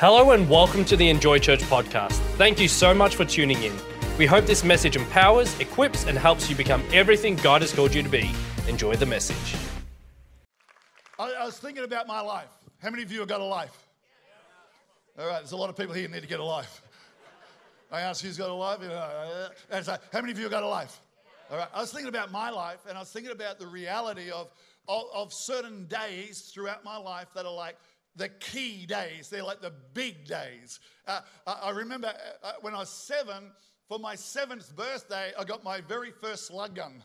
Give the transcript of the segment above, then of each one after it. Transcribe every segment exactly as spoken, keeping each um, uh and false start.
Hello and welcome to the Enjoy Church podcast. Thank you so much for tuning in. We hope this message empowers, equips, and helps you become everything God has called you to be. Enjoy the message. I, I was thinking about my life. How many of you have got a life? All right, there's a lot of people here who need to get a life. I asked who's got a life. You know, and so, how many of you have got a life? All right, I was thinking about my life, and I was thinking about the reality of, of, of certain days throughout my life that are like the key days. They're like the big days. Uh, I, I remember uh, when I was seven, for my seventh birthday, I got my very first slug gun.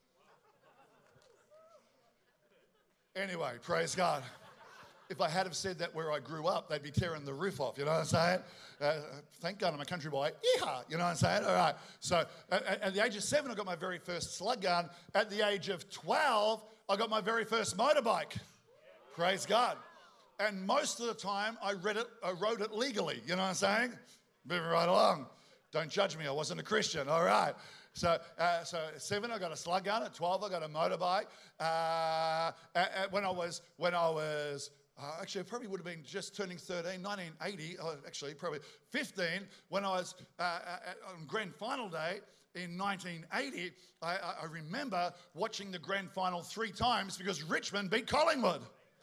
Anyway, praise God. If I had have said that where I grew up, they'd be tearing the roof off, you know what I'm saying? Uh, thank God I'm a country boy. Yeehaw, you know what I'm saying? All right. So at, at the age of seven, I got my very first slug gun. At the age of twelve, I got my very first motorbike. Praise God. And most of the time, I read it, I rode it legally. You know what I'm saying? Moving right along. Don't judge me. I wasn't a Christian. All right. So, uh, so at seven, I got a slug gun. At twelve, I got a motorbike. Uh, at, at when I was, when I was, uh, actually, I probably would have been just turning thirteen, nineteen eighty. Oh, actually, probably fifteen. When I was uh, at, on grand final day in nineteen eighty, I, I, I remember watching the grand final three times because Richmond beat Collingwood.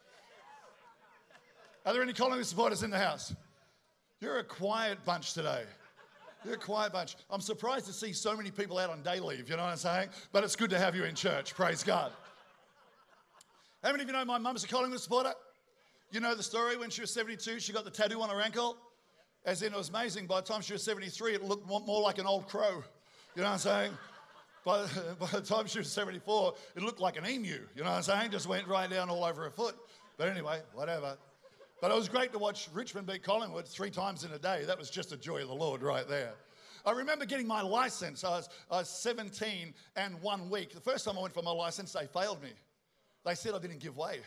Are there any Collingwood supporters in the house? You're a quiet bunch today. You're a quiet bunch. I'm surprised to see so many people out on day leave, you know what I'm saying? But it's good to have you in church, praise God. How many of you know my mum's a Collingwood supporter? You know the story, when she was seventy-two, she got the tattoo on her ankle. As in, it was amazing. By the time she was seventy-three, it looked more like an old crow. You know what I'm saying? By, by the time she was seventy-four, it looked like an emu. You know what I'm saying? Just went right down all over her foot. But anyway, whatever. But it was great to watch Richmond beat Collingwood three times in a day. That was just the joy of the Lord right there. I remember getting my license. I was, I was seventeen and one week. The first time I went for my license, they failed me. They said I didn't give way.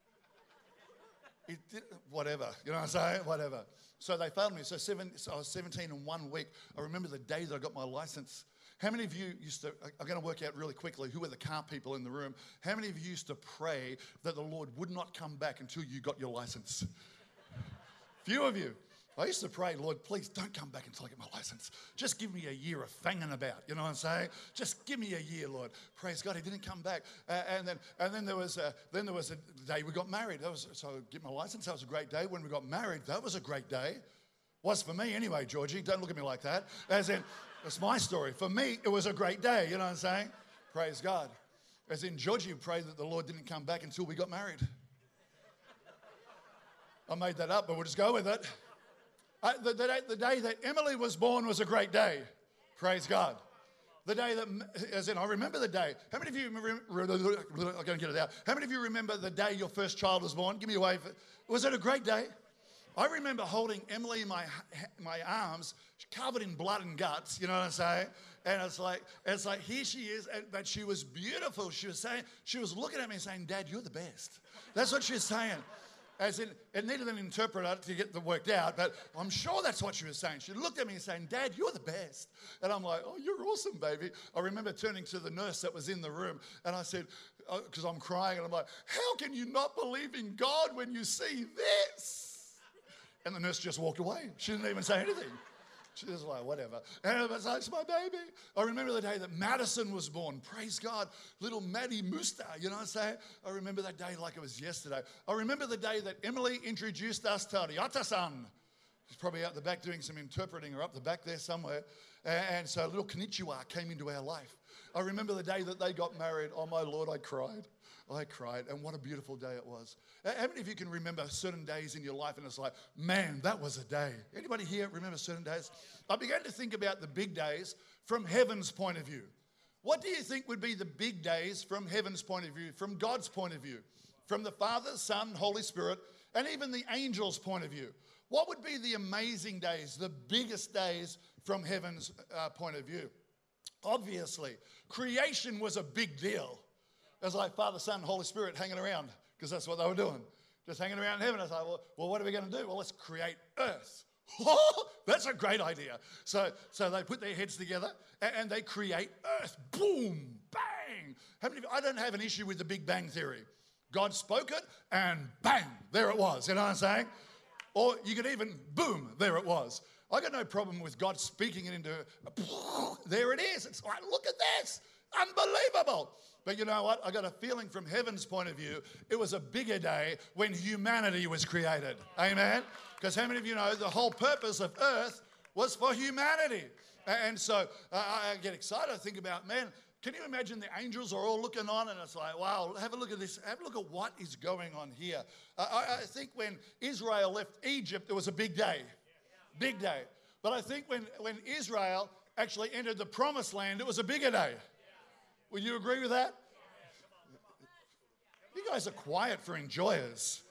It did, whatever, you know what I'm saying? Whatever. So they failed me. So, seven, so I was seventeen and one week. I remember the day that I got my license. How many of you used to, I'm going to work out really quickly who are the car people in the room. How many of you used to pray that the Lord would not come back until you got your license? Few of you. I used to pray, Lord, please don't come back until I get my license. Just give me a year of fanging about. You know what I'm saying? Just give me a year, Lord. Praise God, he didn't come back. Uh, and then, and then there was, a, then there was a day we got married. That was so I get my license. That was a great day. When we got married, that was a great day. Was for me anyway, Georgie. Don't look at me like that. As in, that's my story. For me, it was a great day. You know what I'm saying? Praise God. As in, Georgie prayed that the Lord didn't come back until we got married. I made that up, but we'll just go with it. Uh, the, the, day, the day that Emily was born was a great day. Praise God. The day that, as in, I remember the day. How many of you remember, I'm going to get it out. How many of you remember the day your first child was born? Give me a wave. Was it a great day? I remember holding Emily in my my arms, covered in blood and guts, you know what I'm saying? And it's like, it's like here she is, and, but she was beautiful. She was saying, she was looking at me and saying, Dad, you're the best. That's what she was saying. As in, it needed an interpreter to get them worked out, but I'm sure that's what she was saying. She looked at me and saying, Dad, you're the best. And I'm like, oh, you're awesome, baby. I remember turning to the nurse that was in the room, and I said, because I'm crying, and I'm like, how can you not believe in God when you see this? And the nurse just walked away. She didn't even say anything. She was like, whatever. And I was like, it's my baby. I remember the day that Madison was born. Praise God. Little Maddie Musta, you know what I'm saying? I remember that day like it was yesterday. I remember the day that Emily introduced us to Ariata-san. She's probably out the back doing some interpreting or up the back there somewhere. And so little Konnichiwa came into our life. I remember the day that they got married. Oh, my Lord, I cried. I cried, and what a beautiful day it was. How many of you can remember certain days in your life and it's like, man, that was a day? Anybody here remember certain days? I began to think about the big days from heaven's point of view. What do you think would be the big days from heaven's point of view, from God's point of view, from the Father, Son, Holy Spirit, and even the angels' point of view? What would be the amazing days, the biggest days from heaven's uh, point of view? Obviously, creation was a big deal. It was like Father, Son, Holy Spirit hanging around, because that's what they were doing. Just hanging around in heaven. I was like, well, well, what are we going to do? Well, let's create earth. Oh, that's a great idea. So, so they put their heads together and, and they create earth. Boom, bang. How many of you, I don't have an issue with the Big Bang Theory. God spoke it and bang, there it was. You know what I'm saying? Or you could even, boom, there it was. I got no problem with God speaking it into, there it is. It's like, look at this, unbelievable. But you know what? I got a feeling from heaven's point of view, it was a bigger day when humanity was created. Amen? Because how many of you know the whole purpose of earth was for humanity? And so uh, I get excited. I think about, man, can you imagine the angels are all looking on and it's like, wow, have a look at this. Have a look at what is going on here. Uh, I, I think when Israel left Egypt, it was a big day. Big day. But I think when, when Israel actually entered the promised land, it was a bigger day. Would you agree with that? You guys are quiet for enjoyers.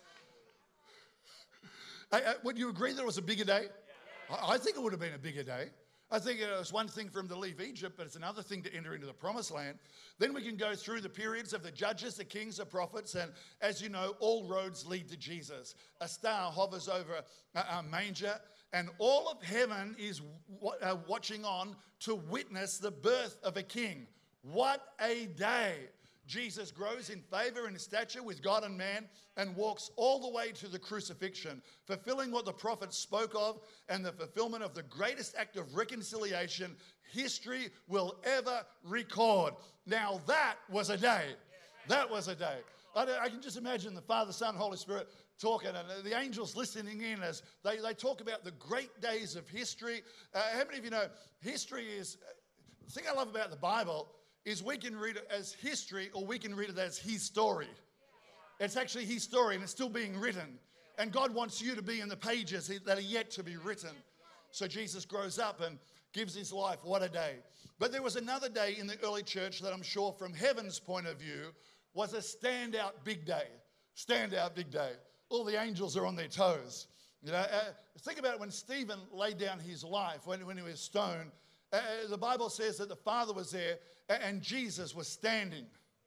Uh, uh, would you agree that it was a bigger day? I, I think it would have been a bigger day. I think it was one thing for him to leave Egypt, but it's another thing to enter into the promised land. Then we can go through the periods of the judges, the kings, the prophets, and as you know, all roads lead to Jesus. A star hovers over a, a manger, and all of heaven is w- uh, watching on to witness the birth of a king. What a day! Jesus grows in favor and stature with God and man and walks all the way to the crucifixion, fulfilling what the prophets spoke of and the fulfillment of the greatest act of reconciliation history will ever record. Now that was a day. That was a day. I, I can just imagine the Father, Son, Holy Spirit talking and the angels listening in as they, they talk about the great days of history. Uh, how many of you know history is, the thing I love about the Bible is we can read it as history or we can read it as his story. It's actually his story and it's still being written. And God wants you to be in the pages that are yet to be written. So Jesus grows up and gives his life. What a day. But there was another day in the early church that I'm sure from heaven's point of view was a standout big day. Standout big day. All the angels are on their toes. You know, uh, think about when Stephen laid down his life, when, when he was stoned. Uh, the Bible says that the Father was there and Jesus was standing.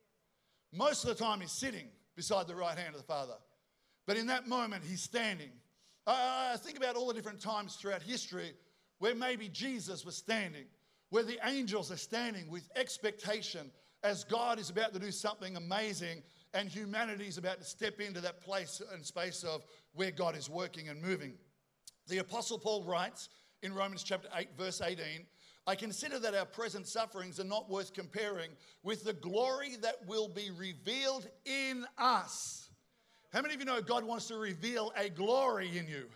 Most of the time he's sitting beside the right hand of the Father. But in that moment he's standing. I uh, think about all the different times throughout history where maybe Jesus was standing, where the angels are standing with expectation as God is about to do something amazing and humanity is about to step into that place and space of where God is working and moving. The Apostle Paul writes in Romans chapter eight, verse eighteen, I consider that our present sufferings are not worth comparing with the glory that will be revealed in us. How many of you know God wants to reveal a glory in you?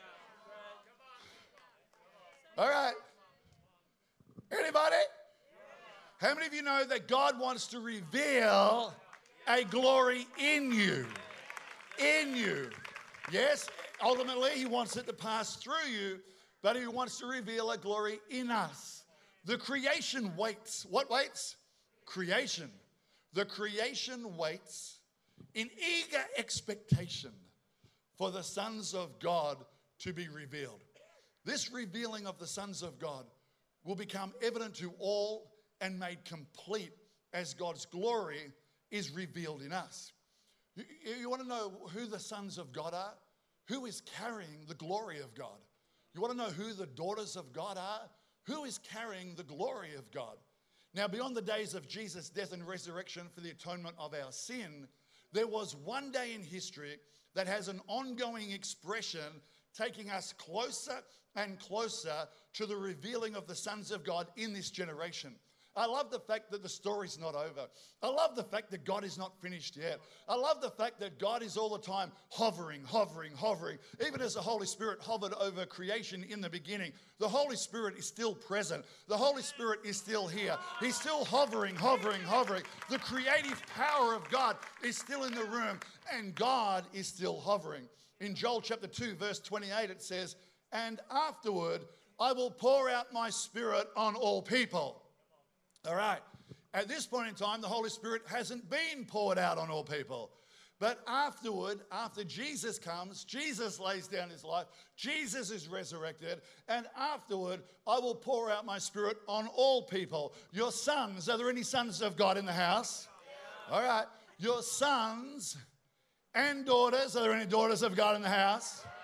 All right. Anybody? How many of you know that God wants to reveal a glory in you? In you. Yes, ultimately he wants it to pass through you, but he wants to reveal a glory in us. The creation waits. What waits? Creation. The creation waits in eager expectation for the sons of God to be revealed. This revealing of the sons of God will become evident to all and made complete as God's glory is revealed in us. You, you want to know who the sons of God are? Who is carrying the glory of God? You want to know who the daughters of God are? Who is carrying the glory of God? Now, beyond the days of Jesus' death and resurrection for the atonement of our sin, there was one day in history that has an ongoing expression taking us closer and closer to the revealing of the sons of God in this generation. I love the fact that the story's not over. I love the fact that God is not finished yet. I love the fact that God is all the time hovering, hovering, hovering. Even as the Holy Spirit hovered over creation in the beginning, the Holy Spirit is still present. The Holy Spirit is still here. He's still hovering, hovering, hovering. The creative power of God is still in the room, and God is still hovering. In Joel chapter two, verse twenty-eight, it says, and afterward I will pour out my Spirit on all people. All right. At this point in time, the Holy Spirit hasn't been poured out on all people. But afterward, after Jesus comes, Jesus lays down his life, Jesus is resurrected, and afterward, I will pour out my Spirit on all people. Your sons, are there any sons of God in the house? Yeah. All right. Your sons and daughters, are there any daughters of God in the house?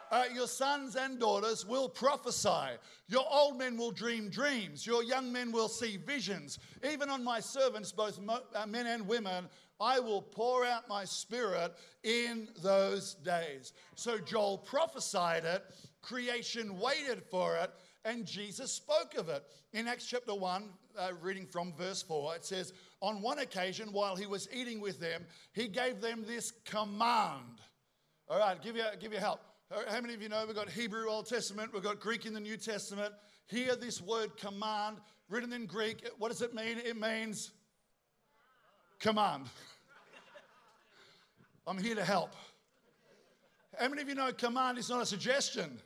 Uh, your sons and daughters will prophesy. Your old men will dream dreams. Your young men will see visions. Even on my servants, both mo- uh, men and women, I will pour out my spirit in those days. So Joel prophesied it. Creation waited for it. And Jesus spoke of it. In Acts chapter one, uh, reading from verse four, it says, on one occasion, while he was eating with them, he gave them this command. All right, give you, give you help. How many of you know we've got Hebrew Old Testament, we've got Greek in the New Testament. Here, this word command, written in Greek, what does it mean? It means command. I'm here to help. How many of you know command is not a suggestion?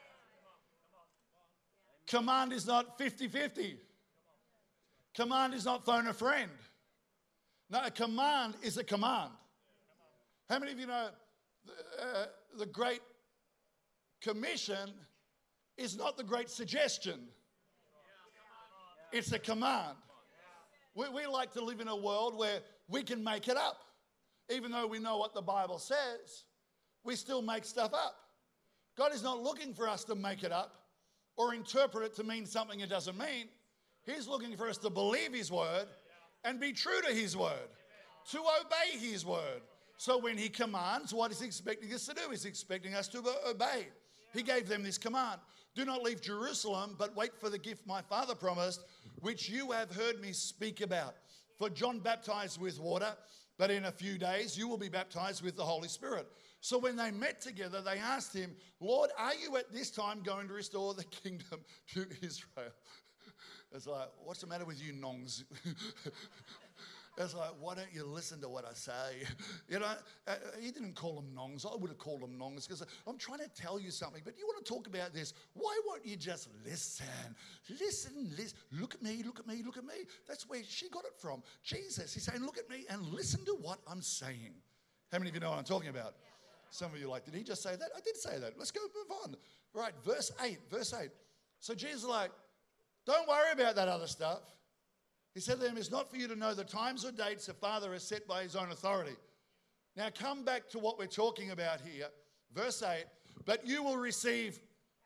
Command is not fifty-fifty. Command is not phone a friend. No, a command is a command. How many of you know uh, the Great Commission is not the Great Suggestion? It's a command. We, we like to live in a world where we can make it up. Even though we know what the Bible says, we still make stuff up. God is not looking for us to make it up or interpret it to mean something it doesn't mean. He's looking for us to believe His word and be true to His word, to obey His word. So when He commands, what is He expecting us to do? He's expecting us to obey. He gave them this command. Do not leave Jerusalem, but wait for the gift my Father promised, which you have heard me speak about. For John baptized with water, but in a few days you will be baptized with the Holy Spirit. So when they met together, they asked Him, Lord, are you at this time going to restore the kingdom to Israel? It's like, what's the matter with you nongs? It's like, why don't you listen to what I say? You know, uh, he didn't call them nongs. I would have called them nongs because I'm trying to tell you something, but you want to talk about this. Why won't you just listen? Listen, listen. Look at me, look at me, look at me. That's where she got it from. Jesus, He's saying, look at me and listen to what I'm saying. How many of you know what I'm talking about? Some of you are like, did he just say that? I did say that. Let's go move on. Right, verse eight, verse eight. So Jesus is like, don't worry about that other stuff. He said to them, it's not for you to know the times or dates the Father has set by His own authority. Now come back to what we're talking about here. Verse eight, but you will receive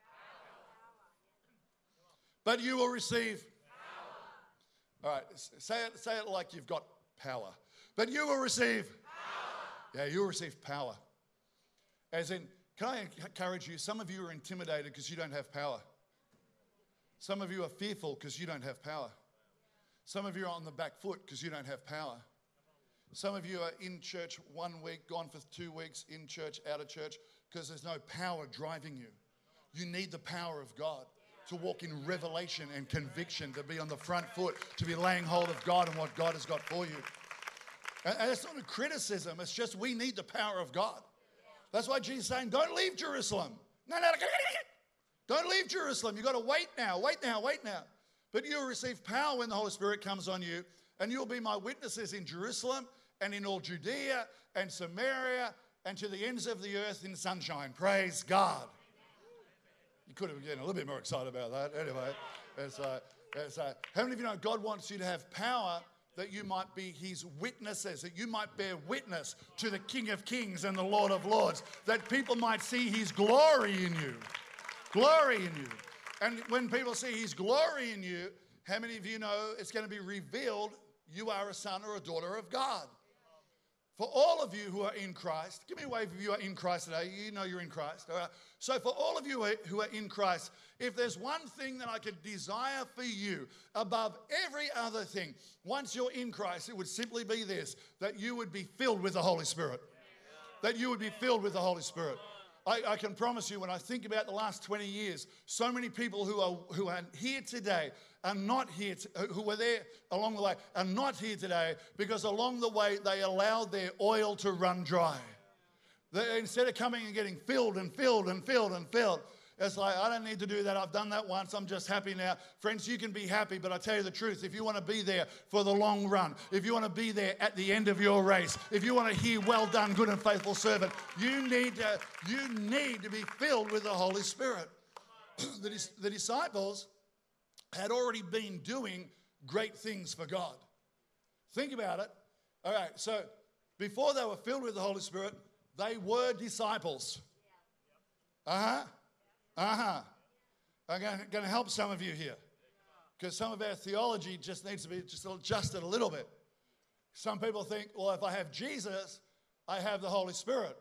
power. But you will receive power. All right, say it, say it like you've got power. But you will receive power. Yeah, you'll receive power. As in, can I encourage you, some of you are intimidated because you don't have power. Some of you are fearful because you don't have power. Some of you are on the back foot because you don't have power. Some of you are in church one week, gone for two weeks, in church, out of church, because there's no power driving you. You need the power of God to walk in revelation and conviction, to be on the front foot, to be laying hold of God and what God has got for you. And, and it's not a criticism. It's just we need the power of God. That's why Jesus is saying, don't leave Jerusalem. No, no, no. Don't leave Jerusalem. You've got to wait now, wait now, wait now. But you'll receive power when the Holy Spirit comes on you, and you'll be my witnesses in Jerusalem and in all Judea and Samaria and to the ends of the earth in sunshine. Praise God. You could have been a little bit more excited about that. Anyway, it's, uh, it's, uh, how many of you know God wants you to have power that you might be His witnesses, that you might bear witness to the King of Kings and the Lord of Lords, that people might see His glory in you. Glory in you. And when people see His glory in you, how many of you know it's going to be revealed you are a son or a daughter of God? For all of you who are in Christ, give me a wave if you are in Christ today. You know you're in Christ. All right? So for all of you who are in Christ, if there's one thing that I could desire for you above every other thing, once you're in Christ, it would simply be this, that you would be filled with the Holy Spirit. That you would be filled with the Holy Spirit. I, I can promise you, when I think about the last twenty years, so many people who are who are here today are not here, to, who were there along the way, are not here today because along the way they allowed their oil to run dry. They, instead of coming and getting filled and filled and filled and filled, it's like, I don't need to do that. I've done that once. I'm just happy now. Friends, you can be happy, but I tell you the truth. If you want to be there for the long run, if you want to be there at the end of your race, if you want to hear, well done, good and faithful servant, you need to, you need to be filled with the Holy Spirit. the, the disciples had already been doing great things for God. Think about it. All right, so before they were filled with the Holy Spirit, they were disciples. Uh-huh. Uh-huh. I'm going to help some of you here because some of our theology just needs to be just adjusted a little bit. Some people think, well, if I have Jesus, I have the Holy Spirit.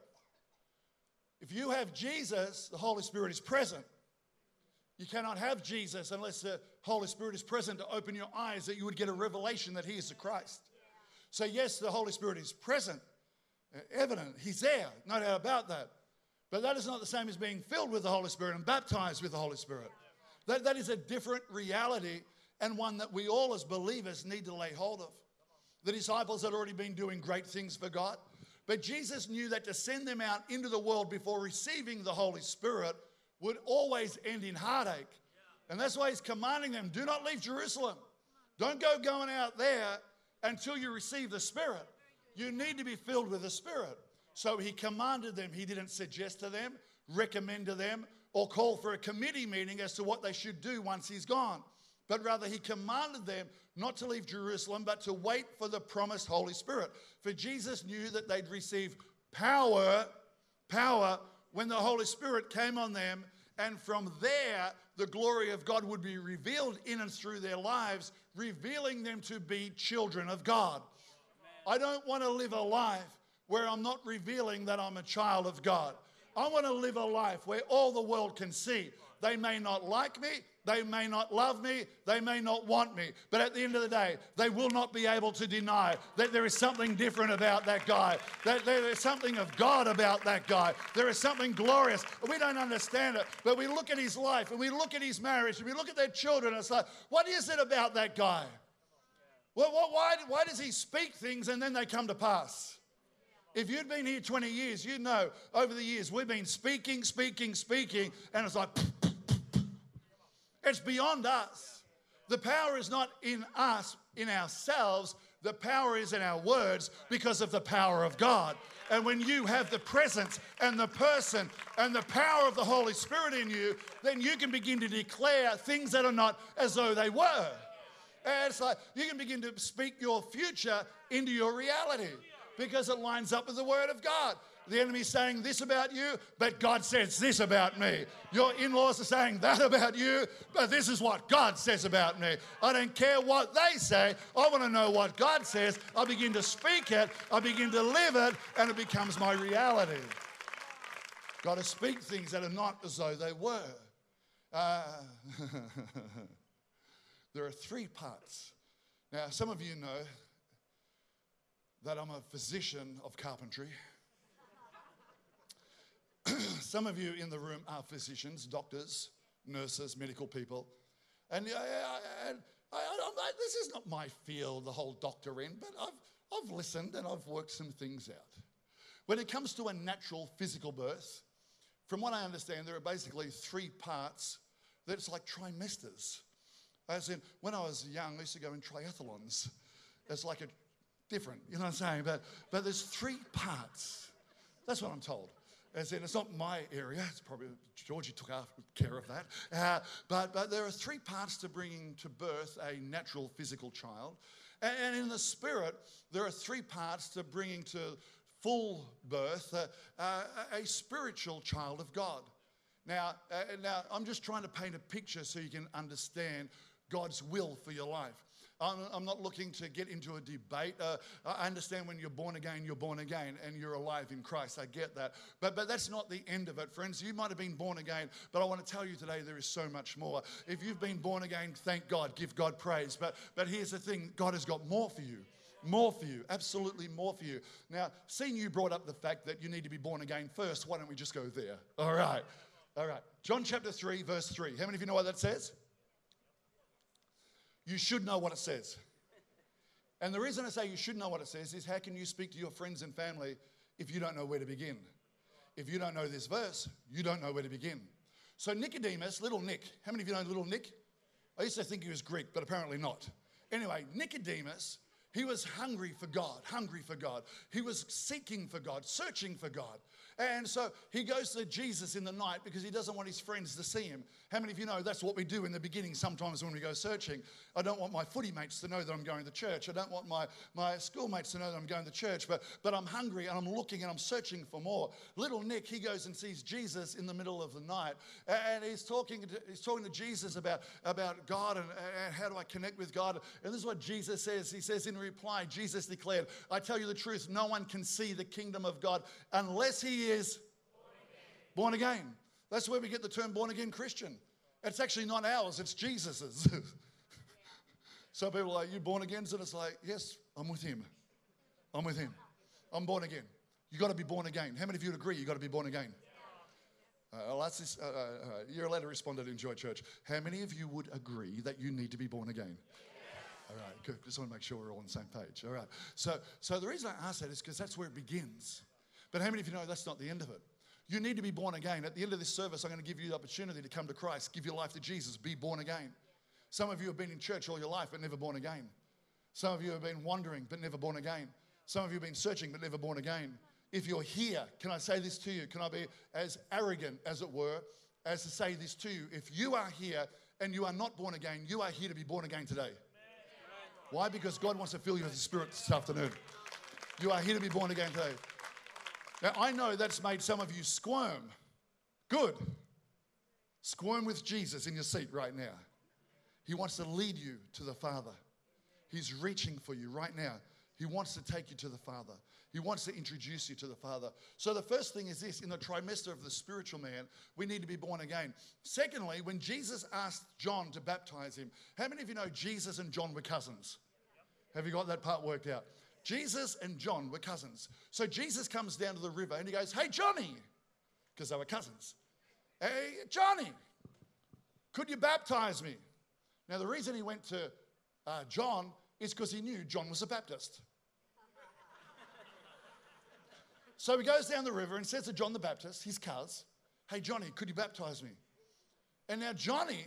If you have Jesus, the Holy Spirit is present. You cannot have Jesus unless the Holy Spirit is present to open your eyes that you would get a revelation that he is the Christ. So yes, the Holy Spirit is present, evident. He's there, no doubt about that. But that is not the same as being filled with the Holy Spirit and baptized with the Holy Spirit. That, that is a different reality and one that we all as believers need to lay hold of. The disciples had already been doing great things for God, but Jesus knew that to send them out into the world before receiving the Holy Spirit would always end in heartache. And that's why he's commanding them, do not leave Jerusalem. Don't go going out there until you receive the Spirit. You need to be filled with the Spirit. So he commanded them. He didn't suggest to them, recommend to them, or call for a committee meeting as to what they should do once he's gone. But rather he commanded them not to leave Jerusalem, but to wait for the promised Holy Spirit. For Jesus knew that they'd receive power, power when the Holy Spirit came on them, and from there the glory of God would be revealed in and through their lives, revealing them to be children of God. Amen. I don't want to live a life where I'm not revealing that I'm a child of God. I want to live a life where all the world can see. They may not like me, they may not love me, they may not want me, but at the end of the day, they will not be able to deny that there is something different about that guy, that there is something of God about that guy. There is something glorious. We don't understand it, but we look at his life and we look at his marriage and we look at their children and it's like, what is it about that guy? Well, why, why does he speak things and then they come to pass? If you'd been here twenty years, you'd know over the years we've been speaking, speaking, speaking, and it's like, it's beyond us. The power is not in us, in ourselves. The power is in our words because of the power of God. And when you have the presence and the person and the power of the Holy Spirit in you, then you can begin to declare things that are not as though they were. And it's like you can begin to speak your future into your reality because it lines up with the Word of God. The enemy's saying this about you, but God says this about me. Your in-laws are saying that about you, but this is what God says about me. I don't care what they say. I want to know what God says. I begin to speak it. I begin to live it, and it becomes my reality. Got to speak things that are not as though they were. Uh, there are three parts. Now, some of you know that I'm a physician of carpentry. Some of you in the room are physicians, doctors, nurses, medical people. And, uh, and I, I, I, this is not my field, the whole doctor end, but I've, I've listened and I've worked some things out. When it comes to a natural physical birth, from what I understand, there are basically three parts that's like trimesters. As in, when I was young, I used to go in triathlons. It's like a different, you know what I'm saying? But, but there's three parts. That's what I'm told. As in, it's not my area. It's probably Georgie took after, care of that. Uh, but, but there are three parts to bringing to birth a natural physical child. And, and in the spirit, there are three parts to bringing to full birth uh, uh, a spiritual child of God. Now, uh, now, I'm just trying to paint a picture so you can understand God's will for your life. I'm, I'm not looking to get into a debate. Uh, I understand when you're born again, you're born again and you're alive in Christ. I get that. But, but that's not the end of it, friends. You might have been born again, but I want to tell you today there is so much more. If you've been born again, thank God. Give God praise. But, but here's the thing. God has got more for you. More for you. Absolutely more for you. Now, seeing you brought up the fact that you need to be born again first, why don't we just go there? All right. All right. John chapter three, verse three. How many of you know what that says? You should know what it says. And the reason I say you should know what it says is how can you speak to your friends and family if you don't know where to begin? If you don't know this verse, you don't know where to begin. So Nicodemus, little Nick, how many of you know little Nick? I used to think he was Greek, but apparently not. Anyway, Nicodemus, He was hungry for God, hungry for God. He was seeking for God, searching for God. And so he goes to Jesus in the night because he doesn't want his friends to see him. How many of you know that's what we do in the beginning sometimes when we go searching? I don't want my footy mates to know that I'm going to church. I don't want my, my schoolmates to know that I'm going to church, but, but I'm hungry and I'm looking and I'm searching for more. Little Nick, he goes and sees Jesus in the middle of the night, and he's talking to, he's talking to Jesus about, about God and, and how do I connect with God. And this is what Jesus says. He says in reply, Jesus declared, I tell you the truth, no one can see the kingdom of God unless he is born again. Born again. That's where we get the term born again Christian. It's actually not ours, it's Jesus's. Some people are like, you born again? And it's like, yes, I'm with him. I'm with him. I'm born again. You got to be born again. How many of you would agree you got to be born again? Uh, well, that's this, uh, uh, you're allowed to respond at Enjoy Church. How many of you would agree that you need to be born again? All right, good. Just want to make sure we're all on the same page. All right. So, so the reason I ask that is because that's where it begins. But how many of you know that's not the end of it? You need to be born again. At the end of this service, I'm going to give you the opportunity to come to Christ, give your life to Jesus, be born again. Some of you have been in church all your life but never born again. Some of you have been wandering but never born again. Some of you have been searching but never born again. If you're here, can I say this to you? Can I be as arrogant, as it were, as to say this to you? If you are here and you are not born again, you are here to be born again today. Why? Because God wants to fill you with His Spirit this afternoon. You are here to be born again today. Now, I know that's made some of you squirm. Good. Squirm with Jesus in your seat right now. He wants to lead you to the Father. He's reaching for you right now. He wants to take you to the Father. He wants to introduce you to the Father. So the first thing is this, in the trimester of the spiritual man, we need to be born again. Secondly, when Jesus asked John to baptize him, how many of you know Jesus and John were cousins? Have you got that part worked out? Jesus and John were cousins. So Jesus comes down to the river and he goes, hey, Johnny, because they were cousins. Hey, Johnny, could you baptize me? Now, the reason he went to uh, John is because he knew John was a Baptist. So he goes down the river and says to John the Baptist, his cuz, hey, Johnny, could you baptize me? And now Johnny,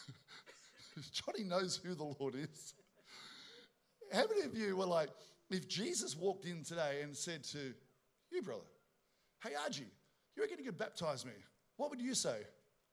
Johnny knows who the Lord is. How many of you were like, if Jesus walked in today and said to you, brother, hey, Archie, you reckon you could baptize me? What would you say?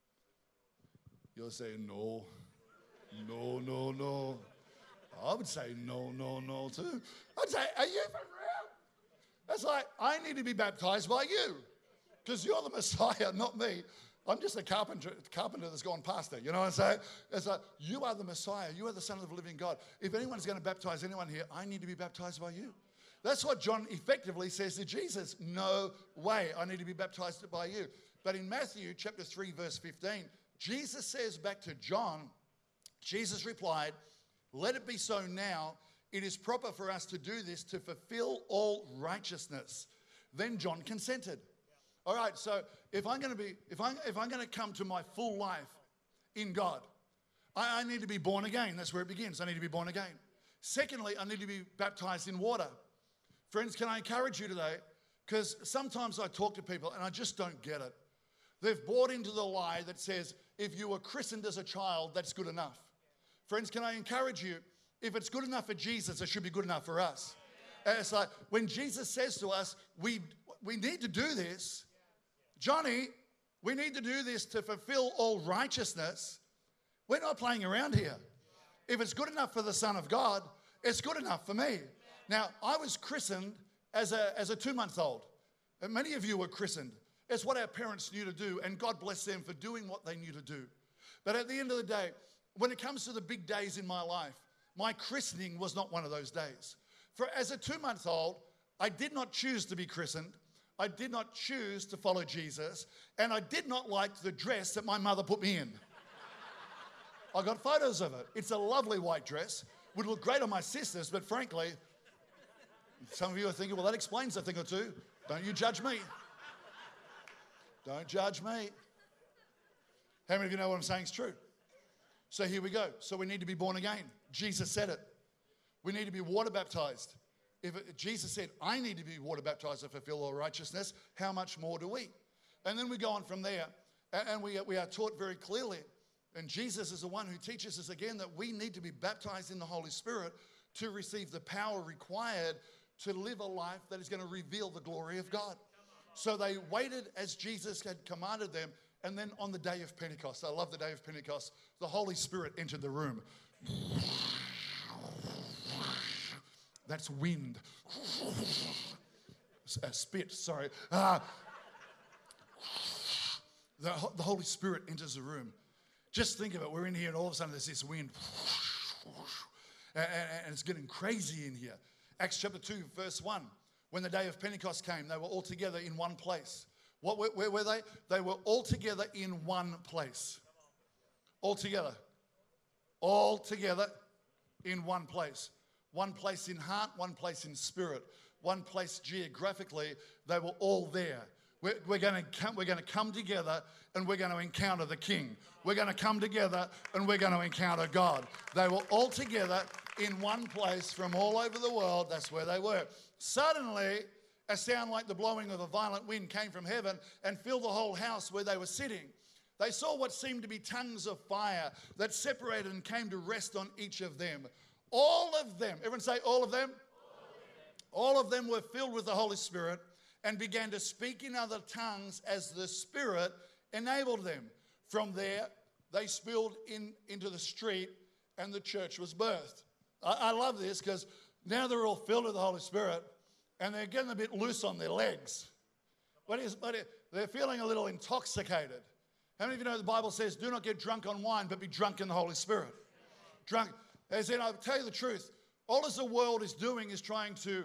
You'll say, no, no, no, no. I would say no, no, no too. I'd say, are you for real? That's like, I need to be baptized by you because you're the Messiah, not me. I'm just a carpenter, carpenter that's gone past it. You know what I'm saying? It's like, you are the Messiah. You are the Son of the living God. If anyone's going to baptize anyone here, I need to be baptized by you. That's what John effectively says to Jesus. No way. I need to be baptized by you. But in Matthew chapter three, verse fifteen, Jesus says back to John, Jesus replied, let it be so now. It is proper for us to do this to fulfill all righteousness. Then John consented. All right, so if I'm going to be, if I'm, if I'm going to come to my full life in God, I, I need to be born again. That's where it begins. I need to be born again. Secondly, I need to be baptized in water. Friends, can I encourage you today? Because sometimes I talk to people and I just don't get it. They've bought into the lie that says, if you were christened as a child, that's good enough. Friends, can I encourage you? If it's good enough for Jesus, it should be good enough for us. And it's like when Jesus says to us, we, we need to do this, Johnny, we need to do this to fulfill all righteousness. We're not playing around here. If it's good enough for the Son of God, it's good enough for me. Now, I was christened as a, as a two-month-old. And many of you were christened. It's what our parents knew to do, and God bless them for doing what they knew to do. But at the end of the day, when it comes to the big days in my life, my christening was not one of those days. For as a two-month-old, I did not choose to be christened. I did not choose to follow Jesus. And I did not like the dress that my mother put me in. I got photos of it. It's a lovely white dress. Would look great on my sisters, but frankly, some of you are thinking, well, that explains a thing or two. Don't you judge me. Don't judge me. How many of you know what I'm saying is true? So here we go. So we need to be born again. Jesus said it. We need to be water baptized. If it, Jesus said, I need to be water baptized to fulfill all righteousness, how much more do we? And then we go on from there, and, and we, we are taught very clearly, and Jesus is the one who teaches us again that we need to be baptized in the Holy Spirit to receive the power required to live a life that is going to reveal the glory of God. So they waited as Jesus had commanded them. And then on the day of Pentecost, I love the day of Pentecost, the Holy Spirit entered the room. That's wind. Uh, spit, sorry. Uh, the, the Holy Spirit enters the room. Just think of it. We're in here and all of a sudden there's this wind. And, and, and it's getting crazy in here. Acts chapter two, verse one. When the day of Pentecost came, they were all together in one place. What, where, where were they? They were all together in one place. All together. All together in one place. One place in heart, one place in spirit, one place geographically. They were all there. We're, we're going to come, we're going to come together and we're going to encounter the King. We're going to come together and we're going to encounter God. They were all together in one place from all over the world. That's where they were. Suddenly, a sound like the blowing of a violent wind came from heaven and filled the whole house where they were sitting. They saw what seemed to be tongues of fire that separated and came to rest on each of them. All of them, everyone say all of them? All of them, all of them were filled with the Holy Spirit and began to speak in other tongues as the Spirit enabled them. From there, they spilled in, into the street and the church was birthed. I, I love this because now they're all filled with the Holy Spirit and they're getting a bit loose on their legs. What is, what is, they're feeling a little intoxicated. How many of you know the Bible says, do not get drunk on wine, but be drunk in the Holy Spirit? Drunk. As in, I'll tell you the truth, all as the world is doing is trying to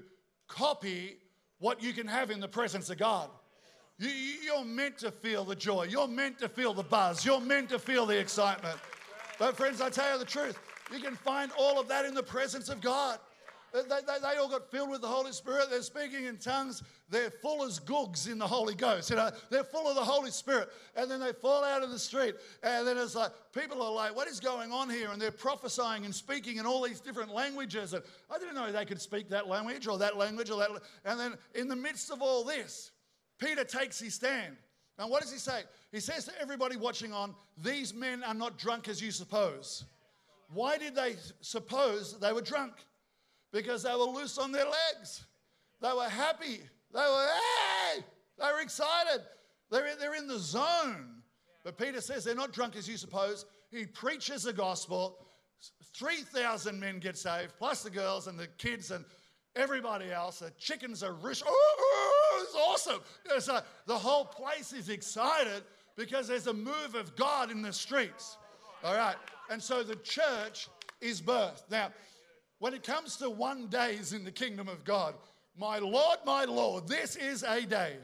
copy what you can have in the presence of God. You, you're meant to feel the joy. You're meant to feel the buzz. You're meant to feel the excitement. But friends, I tell you the truth, you can find all of that in the presence of God. They, they, they all got filled with the Holy Spirit. They're speaking in tongues. They're full as googs in the Holy Ghost. You know, they're full of the Holy Spirit. And then they fall out of the street. And then it's like, people are like, what is going on here? And they're prophesying and speaking in all these different languages. And I didn't know they could speak that language or that language or that. And then in the midst of all this, Peter takes his stand. And what does he say? He says to everybody watching on, these men are not drunk as you suppose. Why did they suppose they were drunk? Because they were loose on their legs. They were happy. They were, hey! They were excited. They're in, they're in the zone. But Peter says they're not drunk as you suppose. He preaches the gospel. three thousand men get saved, plus the girls and the kids and everybody else. The chickens are rich. Oh, it's awesome. It's a, the whole place is excited because there's a move of God in the streets. All right. And so the church is birthed. Now, when it comes to one days in the kingdom of God, my Lord, my Lord, this is a day.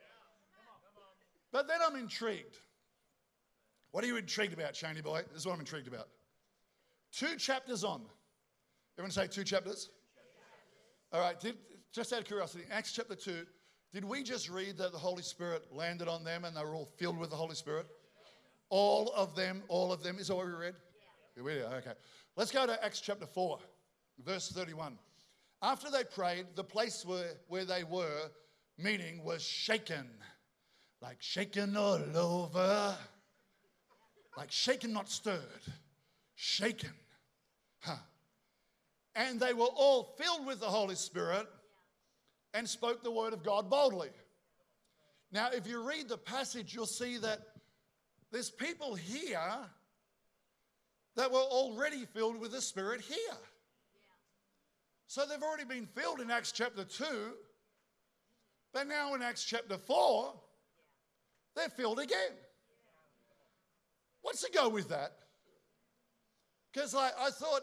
But then I'm intrigued. What are you intrigued about, Shaney boy? This is what I'm intrigued about. Two chapters on. Everyone say two chapters? All right, did, just out of curiosity, Acts chapter two, did we just read that the Holy Spirit landed on them and they were all filled with the Holy Spirit? All of them, all of them. Is that what we read? Yeah, we did. Okay. Let's go to Acts chapter four. Verse thirty-one. After they prayed, the place where, where they were meeting was shaken. Like shaken all over. Like shaken, not stirred. Shaken. Huh. And they were all filled with the Holy Spirit and spoke the word of God boldly. Now, if you read the passage, you'll see that there's people here that were already filled with the Spirit here. So they've already been filled in Acts chapter two, but now in Acts chapter four, they're filled again. What's the go with that? Because like, I thought,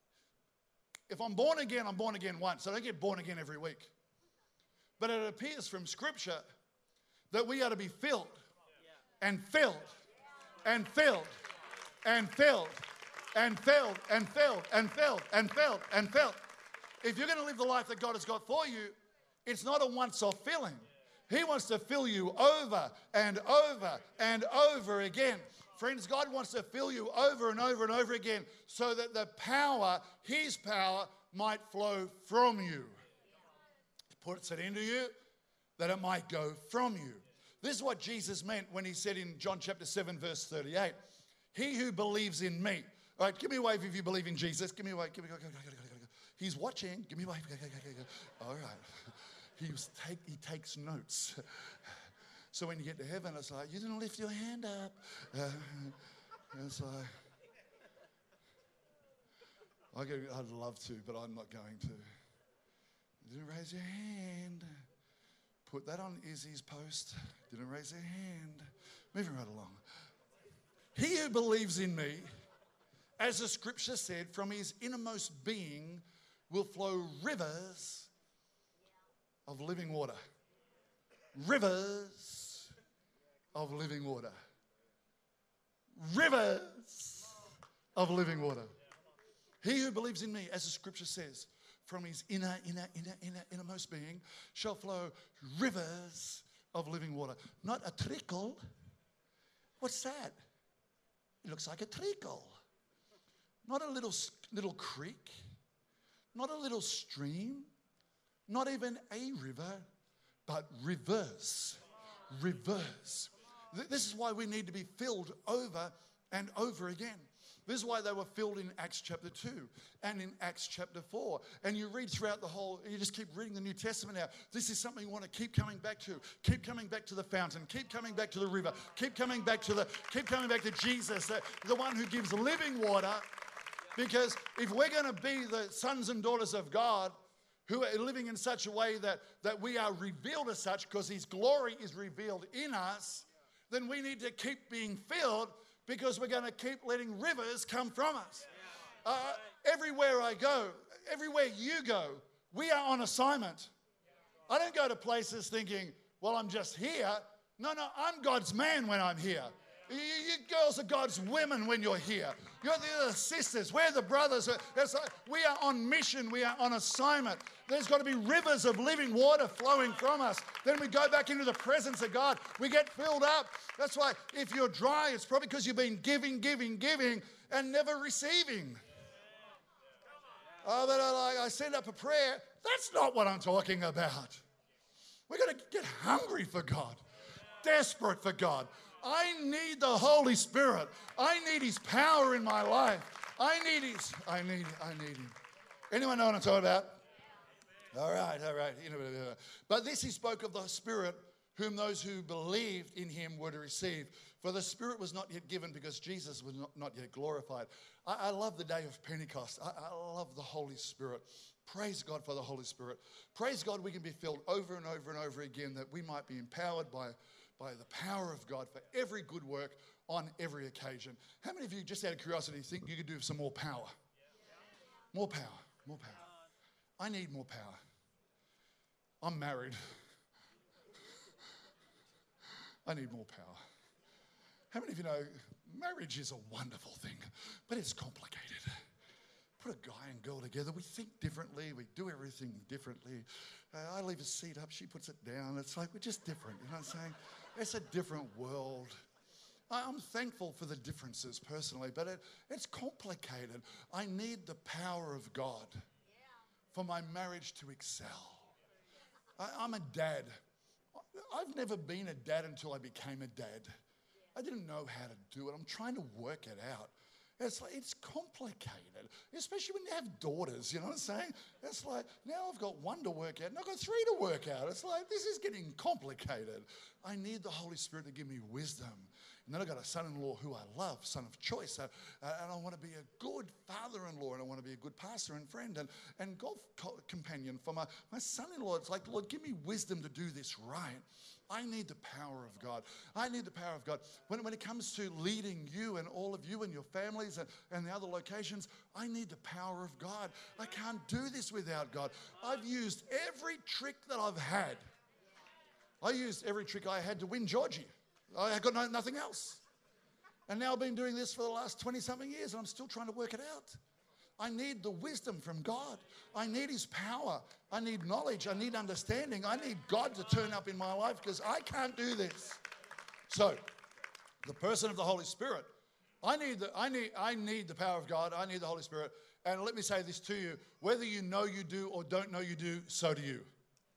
if I'm born again, I'm born again once. I don't get born again every week. But it appears from Scripture that we are to be filled and filled and filled and filled and filled and filled and filled and filled and filled. If you're going to live the life that God has got for you, it's not a once-off filling. He wants to fill you over and over and over again. Friends, God wants to fill you over and over and over again so that the power, His power, might flow from you. He puts it into you that it might go from you. This is what Jesus meant when He said in John chapter seven, verse thirty-eight, he who believes in me. All right, give me a wave if you believe in Jesus. Give me a wave. Give me, go, go, go, go, go, go. He's watching. Give me my. All right. He was take. He takes notes. So when you get to heaven, it's like you didn't lift your hand up. Uh, it's like I go, I'd love to, but I'm not going to. You didn't raise your hand. Put that on Izzy's post. Didn't raise their hand. Moving right along. He who believes in me, as the scripture said, from his innermost being will flow rivers of living water. Rivers of living water. Rivers of living water. He who believes in me, as the scripture says, from his inner, inner, inner, inner, innermost being shall flow rivers of living water. Not a trickle. What's that? It looks like a trickle. Not a little, little creek. Not a little stream. Not even a river, but rivers. Rivers. This is why we need to be filled over and over again. This is why they were filled in Acts chapter two and in Acts chapter four. And you read throughout the whole, you just keep reading the New Testament now. This is something you want to keep coming back to. Keep coming back to the fountain. Keep coming back to the river. Keep coming back to the, keep coming back to Jesus, the, the one who gives living water. Because if we're going to be the sons and daughters of God, who are living in such a way that, that we are revealed as such, because his glory is revealed in us, then we need to keep being filled, because we're going to keep letting rivers come from us. Uh, everywhere I go, everywhere you go, we are on assignment. I don't go to places thinking, well, I'm just here. No, no, I'm God's man when I'm here. You, you girls are God's women when you're here. You're the sisters. We're the brothers. It's like we are on mission. We are on assignment. There's got to be rivers of living water flowing from us. Then we go back into the presence of God. We get filled up. That's why if you're dry, it's probably because you've been giving, giving, giving, and never receiving. Oh, but I, like, I send up a prayer. That's not what I'm talking about. We've got to get hungry for God, desperate for God. I need the Holy Spirit. I need his power in my life. I need his, I need, I need him. Anyone know what I'm talking about? All right, all right. But this he spoke of the Spirit, whom those who believed in him were to receive. For the Spirit was not yet given because Jesus was not, not yet glorified. I, I love the day of Pentecost. I, I love the Holy Spirit. Praise God for the Holy Spirit. Praise God we can be filled over and over and over again, that we might be empowered by by the power of God for every good work on every occasion. How many of you, just out of curiosity, think you could do some more power? More power, more power. I need more power. I'm married. I need more power. How many of you know marriage is a wonderful thing, but it's complicated. Put a guy and girl together, we think differently, we do everything differently. Uh, I leave a seat up, she puts it down. It's like we're just different, you know what I'm saying? It's a different world. I'm thankful for the differences personally, but it, it's complicated. I need the power of God for my marriage to excel. I, I'm a dad. I've never been a dad until I became a dad. I didn't know how to do it. I'm trying to work it out. It's like, it's complicated, especially when you have daughters, you know what I'm saying? It's like, now I've got one to work out, and I've got three to work out. It's like, this is getting complicated. I need the Holy Spirit to give me wisdom. And then I've got a son-in-law who I love, son of choice, uh, and I want to be a good father-in-law, and I want to be a good pastor and friend and, and golf co- companion for my, my son-in-law. It's like, Lord, give me wisdom to do this right. I need the power of God. I need the power of God. When, when it comes to leading you and all of you and your families and, and the other locations, I need the power of God. I can't do this without God. I've used every trick that I've had. I used every trick I had to win Georgie. I got no, nothing else. And now I've been doing this for the last twenty-something years, and I'm still trying to work it out. I need the wisdom from God. I need his power. I need knowledge. I need understanding. I need God to turn up in my life, because I can't do this. So, the person of the Holy Spirit, I need the, I need, I need the power of God. I need the Holy Spirit. And let me say this to you. Whether you know you do or don't know you do, so do you.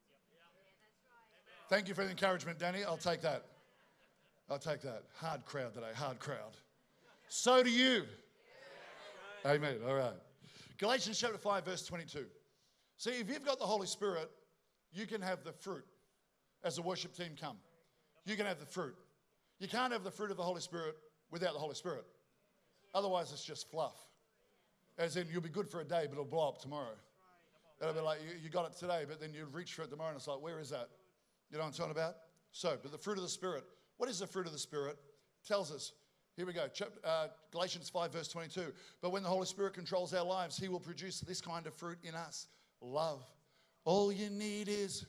Thank you for the encouragement, Danny. I'll take that. I'll take that. Hard crowd today. Hard crowd. So do you. Amen. All right. Galatians chapter five, verse twenty-two. See, if you've got the Holy Spirit, you can have the fruit. As the worship team come, you can have the fruit. You can't have the fruit of the Holy Spirit without the Holy Spirit. Otherwise, it's just fluff. As in, you'll be good for a day, but it'll blow up tomorrow. It'll be like, you, you got it today, but then you reach for it tomorrow, and it's like, where is that? You know what I'm talking about? So, but the fruit of the Spirit. What is the fruit of the Spirit? Tells us. Here we go. Chapter, uh, Galatians five, verse twenty-two. But when the Holy Spirit controls our lives, he will produce this kind of fruit in us. Love. All you need is...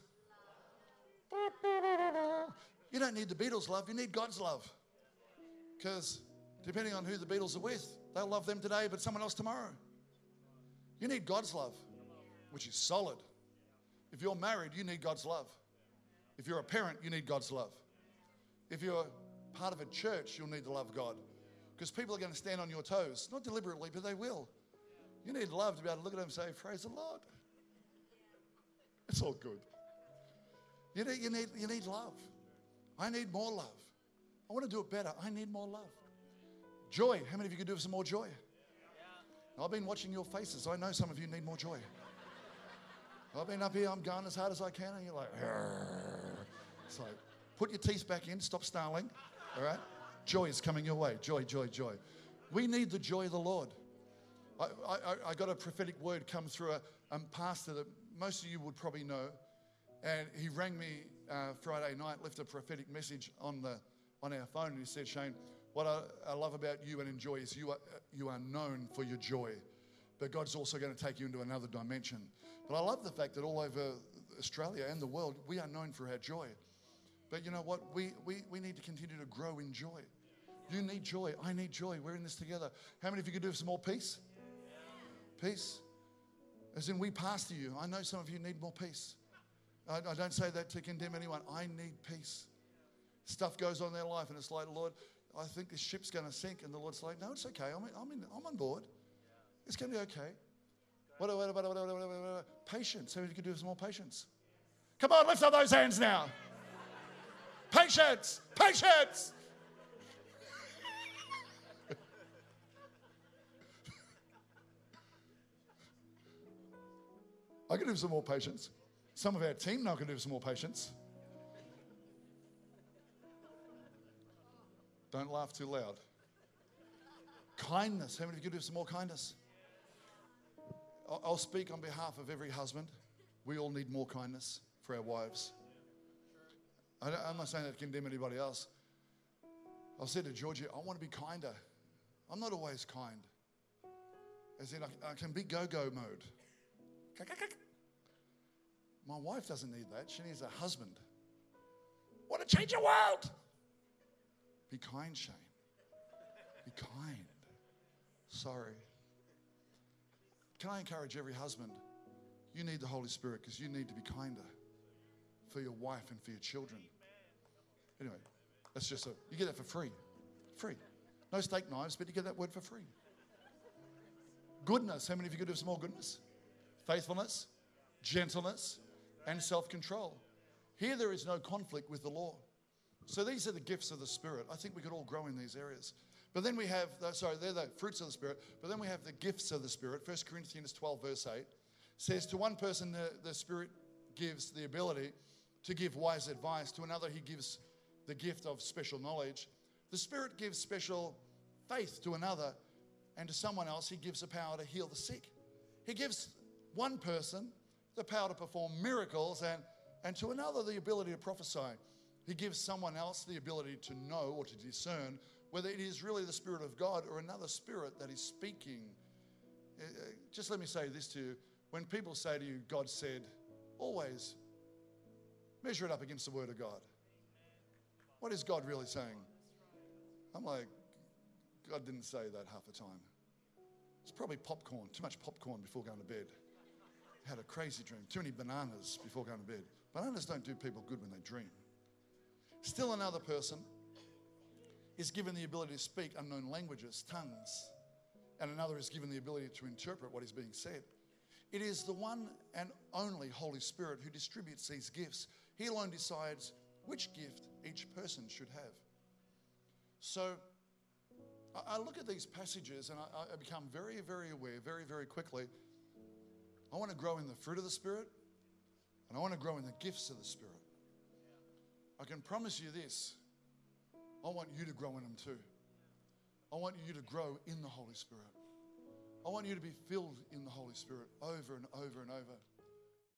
You don't need the Beatles' love. You need God's love. Because depending on who the Beatles are with, they'll love them today, but someone else tomorrow. You need God's love, which is solid. If you're married, you need God's love. If you're a parent, you need God's love. If you're part of a church, you'll need the love of God. Because people are going to stand on your toes. Not deliberately, but they will. You need love to be able to look at them and say, praise the Lord. It's all good. You need, you need, you need love. I need more love. I want to do it better. I need more love. Joy. How many of you could do with some more joy? I've been watching your faces. I know some of you need more joy. I've been up here. I'm going as hard as I can. And you're like, Arr. It's like, put your teeth back in. Stop snarling. All right? Joy is coming your way. Joy, joy, joy. We need the joy of the Lord. I, I, I got a prophetic word come through a, a pastor that most of you would probably know. And he rang me uh, Friday night, left a prophetic message on the on our phone, and he said, Shane, what I, I love about you and enjoy is you are, you are known for your joy, but God's also going to take you into another dimension. But I love the fact that all over Australia and the world, we are known for our joy. But you know what? We, we, we need to continue to grow in joy. You need joy. I need joy. We're in this together. How many of you could do with some more peace? Peace. As in, we pastor you. I know some of you need more peace. I, I don't say that to condemn anyone. I need peace. Stuff goes on in their life, and it's like, Lord, I think this ship's going to sink. And the Lord's like, no, it's okay. I'm, in, I'm, in, I'm on board. It's going to be okay. What, what, what, what, what, what, what, what. Patience. How many of you could do with some more patience? Come on, lift up those hands now. Patience. Patience. I can do some more patience. Some of our team now can do some more patience. Don't laugh too loud. Kindness. How many of you can do some more kindness? I'll speak on behalf of every husband. We all need more kindness for our wives. I'm not saying that to condemn anybody else. I said to Georgia, I want to be kinder. I'm not always kind. As in, I can be go-go mode. My wife doesn't need that. She needs a husband. Want to change the world? Be kind, Shane. Be kind. Sorry. Can I encourage every husband? You need the Holy Spirit because you need to be kinder for your wife and for your children. Anyway, that's just a, you get that for free. Free. No steak knives, but you get that word for free. Goodness. How many of you could do some more goodness? Faithfulness, gentleness, and self-control. Here there is no conflict with the law. So these are the gifts of the Spirit. I think we could all grow in these areas. But then we have, sorry, they're the fruits of the Spirit, but then we have the gifts of the Spirit. First Corinthians twelve, verse eight says, to one person the, the Spirit gives the ability to give wise advice. To another he gives the gift of special knowledge. The Spirit gives special faith to another, and to someone else he gives the power to heal the sick. He gives one person the power to perform miracles, and, and to another the ability to prophesy. He gives someone else the ability to know or to discern whether it is really the Spirit of God or another spirit that is speaking. Uh, just let me say this to you. When people say to you, God said, always measure it up against the Word of God. What is God really saying? I'm like, God didn't say that half the time. It's probably popcorn, too much popcorn before going to bed. Had a crazy dream, too many bananas before going to bed. Bananas don't do people good when they dream. Still another person is given the ability to speak unknown languages, tongues, and another is given the ability to interpret what is being said. It is the one and only Holy Spirit who distributes these gifts. He alone decides which gift each person should have. So I look at these passages and I, I become very, very aware, very, very quickly I want to grow in the fruit of the Spirit, and I want to grow in the gifts of the Spirit. I can promise you this. I want you to grow in them too. I want you to grow in the Holy Spirit. I want you to be filled in the Holy Spirit over and over and over.